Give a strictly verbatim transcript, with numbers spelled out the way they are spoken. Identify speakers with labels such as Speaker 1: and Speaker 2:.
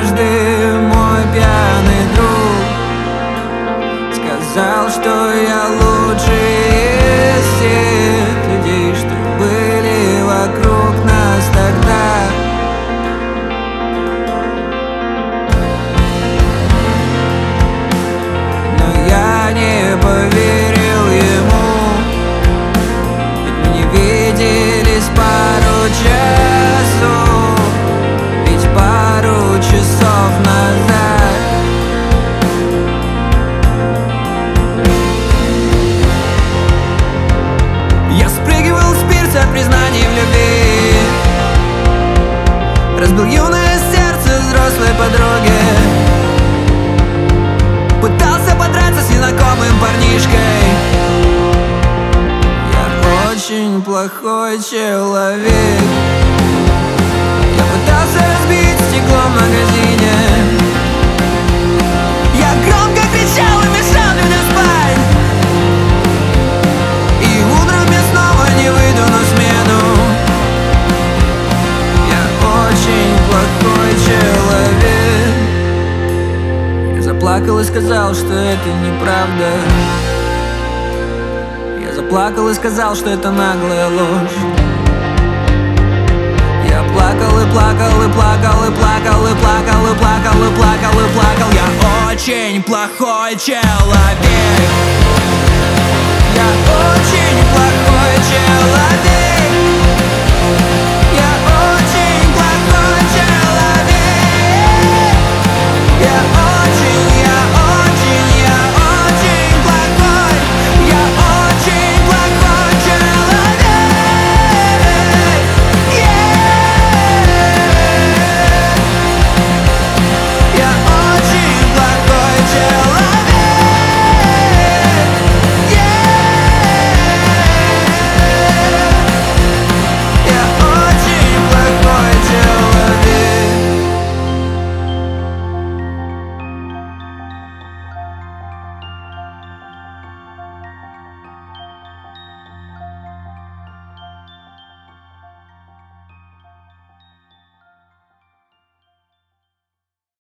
Speaker 1: однажды мой пьяный друг сказал, что я лучший из всех людей, что были вокруг нас тогда. Но я не поверил ему, ведь мы не виделись пару часов, ведь пару часов назад. Я спрыгивал с пирса от признаний в любви, разбил юное сердце взрослой подруги, пытался подраться с незнакомым парнишкой. Я очень плохой человек. Я пытался разбить стекло в магазине, я громко кричал и мешал людям спать, и утром я снова не выйду на смену. Я очень плохой человек. Я заплакал и сказал, что это неправда. Я заплакал и сказал, что это наглая ложь. Я плакал и плакал и плакал и плакал и плакал и плакал и плакал и плакал. Я очень плохой человек. Я очень